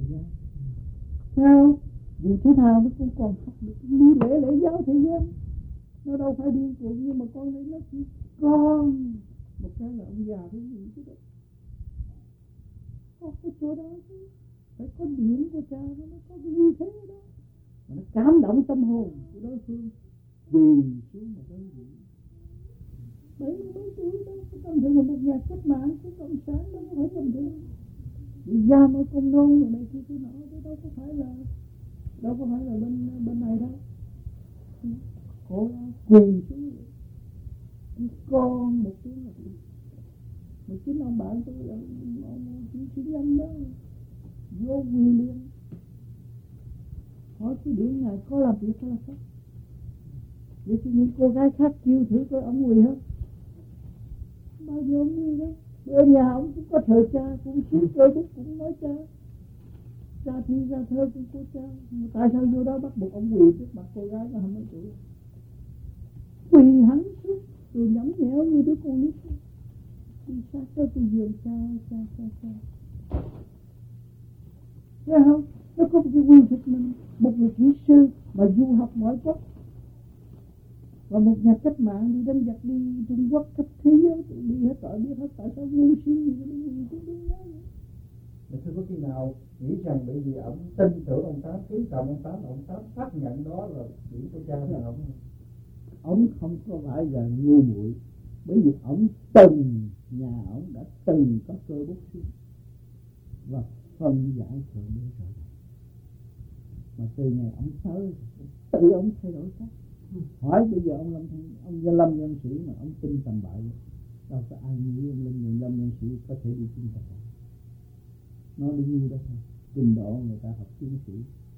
Sao? Dù thế nào nó cũng còn học được lý lẽ lễ giáo thế gian. Nó đâu phải điên cuồng, nhưng mà con đấy nó chỉ con. Một cái là ông già cái gì chứ đó. Có cái chỗ đó chứ. Phải có điểm của cha nó có cái như thế đó. Mà nó cảm động tâm hồn của đối phương. Quỳ xuống mà đối diện. 70 mấy tuổi đâu có tầm thường, một nhà cách mạng của cộng sản đâu có phải tầm thường. Đi giam ở Công Nông rồi này kia kia nọ, đâu có phải là bên này đâu. Khổ quỳ xuống con một tiếng là một chính ông bạn tôi là ông chính nhân đó vô quỳ liền. Hỏi cái điểm này có làm việc hay là không? Vậy thì những cô gái khác kêu thử coi ông quỳ không? Bao giờ ông quỳ đó? Ở nhà ông cũng có thời cha, cũng xíu chơi bút cũng nói cha. Cha thi ra thơ cũng có cha. Mà tại sao vô đó bắt buộc ông quỳ trước mặt cô gái nó không nói tuổi? Quỳ hắn xuống rồi nhõng nhẽo như đứa con nít. Đi sát tới cái giường cha. Thấy không? Nó có một cái quy thức mình. Một người kỹ sư mà du học ngoại quốc và một nhà cách mạng đi đánh giặc đi Trung Quốc khắp thế giới đi hết tội biết hết tại sao ngu si gì mà đi đúng đó. Thưa có khi nào nghĩ rằng bởi vì ông tin tưởng ông Tám, kính trọng ông Tám xác nhận đó là điểm của cha là ông? Ông không có phải là ngu muội, bởi vì ông từng nhà ông đã từng có cơ bút xíu và phân giải thượng đế rồi. Mà từ ngày ông tới tự ông thay đổi cách. Hỏi bây giờ ông Lâm Nhân Sĩ mà ông tin tầm bậy, đâu có ai nghĩ ông Lâm Nhân Sĩ có thể đi tin tầm bậy. Nó đi như đó thôi. Trình độ người ta học tiến sĩ